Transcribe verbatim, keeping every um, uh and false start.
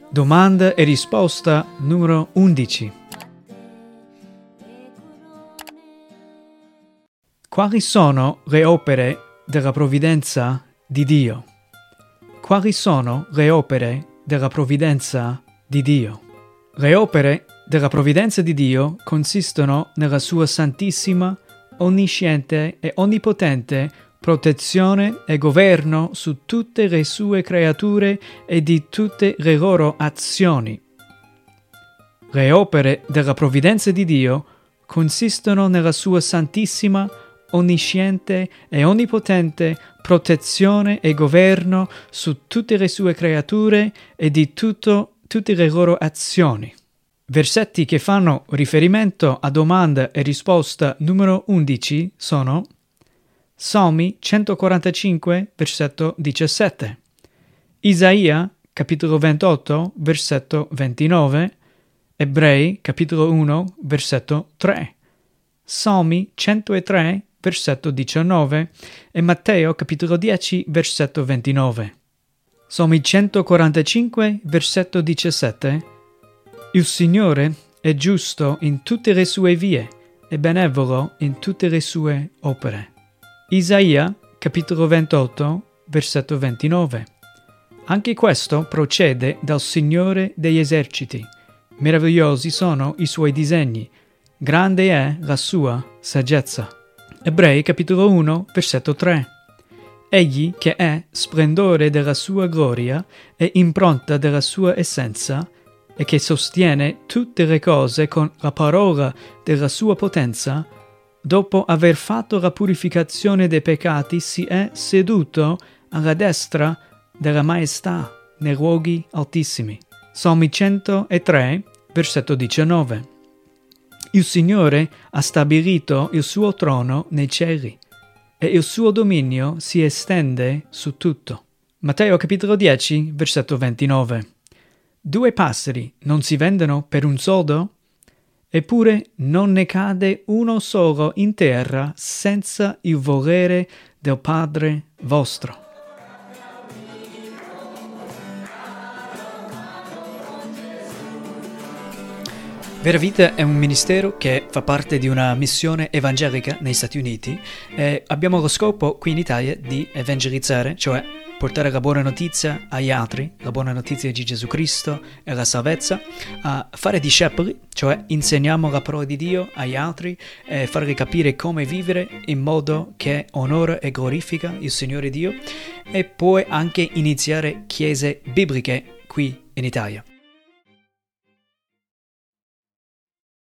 Domanda e risposta numero undici. Quali sono le opere della provvidenza di Dio? Quali sono le opere della provvidenza di Dio? Le opere della provvidenza di Dio consistono nella sua santissima, onnisciente e onnipotente protezione e governo su tutte le sue creature e di tutte le loro azioni. Le opere della provvidenza di Dio consistono nella sua santissima, onnisciente e onnipotente protezione e governo su tutte le sue creature e di tutto, tutte le loro azioni. Versetti che fanno riferimento a domanda e risposta numero undici sono Salmi centoquarantacinque, versetto diciassette, Isaia, capitolo ventotto, versetto ventinove, Ebrei, capitolo uno, versetto tre, Salmi centotre, versetto diciannove e Matteo, capitolo dieci, versetto ventinove. Salmi centoquarantacinque, versetto diciassette. Il Signore è giusto in tutte le sue vie e benevolo in tutte le sue opere. Isaia, capitolo ventotto, versetto ventinove. Anche questo procede dal Signore degli eserciti. Meravigliosi sono i suoi disegni, grande è la sua saggezza. Ebrei, capitolo uno, versetto tre. Egli che è splendore della sua gloria e impronta della sua essenza, e che sostiene tutte le cose con la parola della sua potenza, dopo aver fatto la purificazione dei peccati, si è seduto alla destra della maestà nei luoghi altissimi. Salmi centotre, versetto diciannove. Il Signore ha stabilito il suo trono nei cieli e il suo dominio si estende su tutto. Matteo capitolo dieci, versetto ventinove. Due passeri non si vendono per un soldo? Eppure non ne cade uno solo in terra senza il volere del Padre vostro. Vera Vita è un ministero che fa parte di una missione evangelica negli Stati Uniti e abbiamo lo scopo qui in Italia di evangelizzare, cioè portare la buona notizia agli altri, la buona notizia di Gesù Cristo e la salvezza, a fare discepoli, cioè insegniamo la parola di Dio agli altri e farli capire come vivere in modo che onora e glorifica il Signore Dio, e poi anche iniziare chiese bibliche qui in Italia.